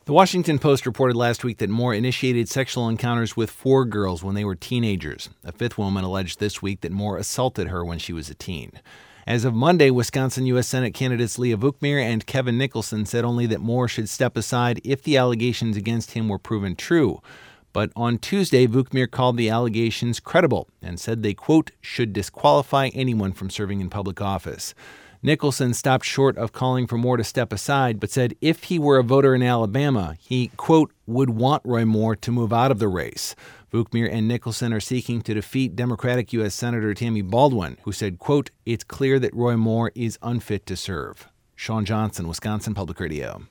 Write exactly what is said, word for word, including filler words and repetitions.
The Washington Post reported last week that Moore initiated sexual encounters with four girls when they were teenagers. A fifth woman alleged this week that Moore assaulted her when she was a teen. As of Monday, Wisconsin U S Senate candidates Leah Vukmir and Kevin Nicholson said only that Moore should step aside if the allegations against him were proven true. But on Tuesday, Vukmir called the allegations credible and said they, quote, should disqualify anyone from serving in public office. Nicholson stopped short of calling for Moore to step aside, but said if he were a voter in Alabama, he, quote, would want Roy Moore to move out of the race. Vukmir and Nicholson are seeking to defeat Democratic U S Senator Tammy Baldwin, who said, quote, it's clear that Roy Moore is unfit to serve. Sean Johnson, Wisconsin Public Radio.